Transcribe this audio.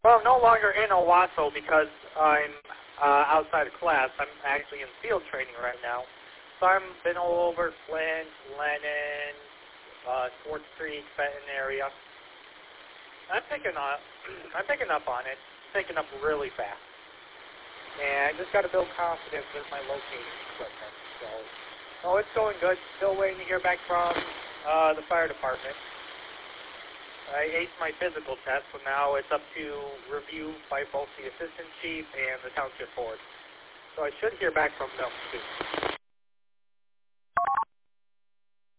Well, I'm no longer in Owasso because I'm outside of class. I'm actually in field training right now. So I've been all over Flint, Lennon, Swartz Creek, Fenton area. I'm picking up on it. Picking up really fast. And I just got to build confidence with my locating equipment. So it's going good. Still waiting to hear back from the fire department. I aced my physical test, so now it's up to review by both the assistant chief and the township board. So I should hear back from them soon.